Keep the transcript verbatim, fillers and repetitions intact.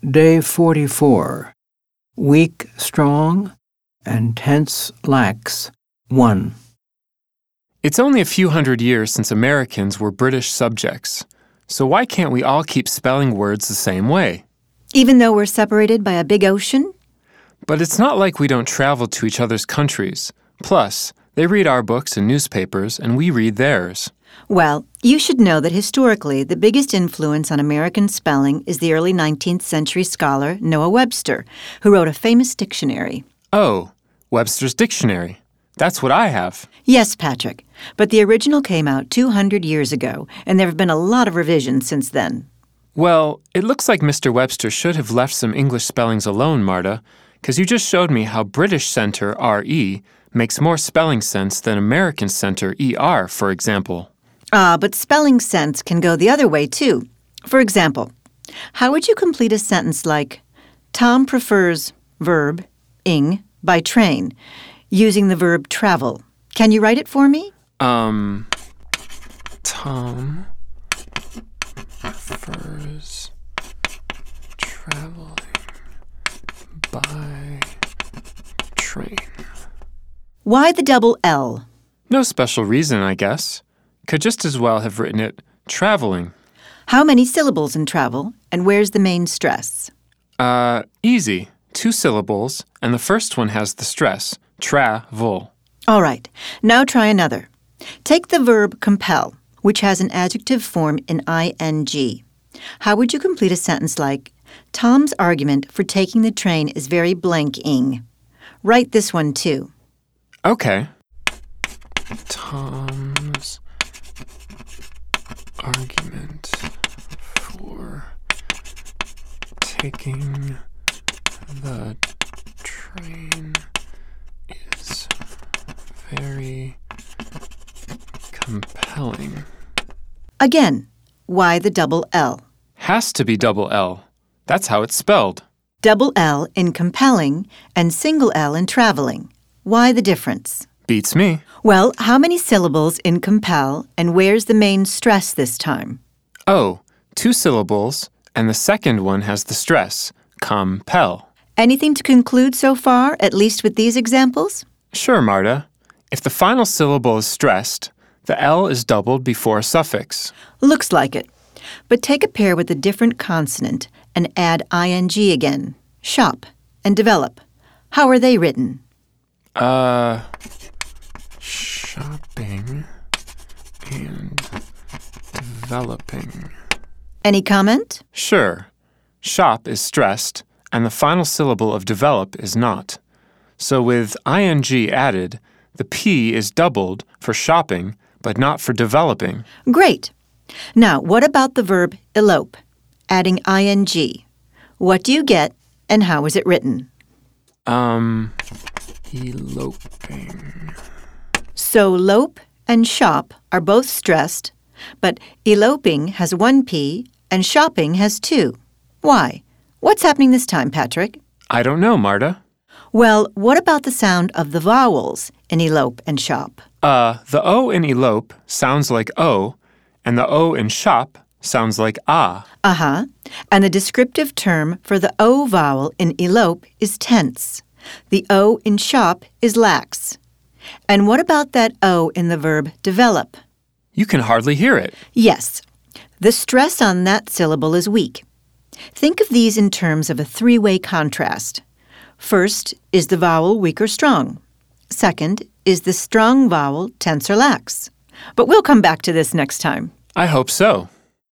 Day forty-four. Weak, strong, and tense, lax. one. It's only a few hundred years since Americans were British subjects. So why can't we all keep spelling words the same way? Even though we're separated by a big ocean? But it's not like we don't travel to each other's countries. Plus, they read our books and newspapers, and we read theirs. Well, you should know that historically, the biggest influence on American spelling is the early nineteenth century scholar Noah Webster, who wrote a famous dictionary. Oh, Webster's Dictionary. That's what I have. Yes, Patrick, but the original came out two hundred years ago, and there have been a lot of revisions since then. Well, it looks like Mister Webster should have left some English spellings alone, Marta, because you just showed me how British center R E makes more spelling sense than American center E R, for example. Ah, but spelling sense can go the other way, too. For example, how would you complete a sentence like, Tom prefers verb, ing, by train, using the verb travel? Can you write it for me? Um, Tom prefers traveling by train. Why the double L? No special reason, I guess. Could just as well have written it traveling. How many syllables in travel, and where's the main stress? Uh, easy. Two syllables, and the first one has the stress, tra-vol. All right, now try another. Take the verb compel, which has an adjective form in ing. How would you complete a sentence like, Tom's argument for taking the train is very blank-ing? Write this one, too. Okay. Tom's argument for taking the train is very compelling. Again, why the double L? Has to be double L. That's how it's spelled. Double L in compelling and single L in traveling. Why the difference? Beats me. Well, how many syllables in compel, and where's the main stress this time? Oh, two syllables, and the second one has the stress, compel. Anything to conclude so far, at least with these examples? Sure, Marta. If the final syllable is stressed, the L is doubled before a suffix. Looks like it. But take a pair with a different consonant and add ing again. Shop and develop. How are they written? Uh, shopping and developing. Any comment? Sure. Shop is stressed, and the final syllable of develop is not. So with ing added, the P is doubled for shopping, but not for developing. Great. Now, what about the verb elope? Adding ing. What do you get, and how is it written? Um... Eloping. So lope and shop are both stressed, but eloping has one P and shopping has two. Why? What's happening this time, Patrick? I don't know, Marta. Well, what about the sound of the vowels in elope and shop? Uh, the O in elope sounds like O, and the O in shop sounds like ah. Uh-huh. And the descriptive term for the O vowel in elope is tense. The O in shop is lax. And what about that O in the verb develop? You can hardly hear it. Yes. The stress on that syllable is weak. Think of these in terms of a three-way contrast. First, is the vowel weak or strong? Second, is the strong vowel tense or lax? But we'll come back to this next time. I hope so.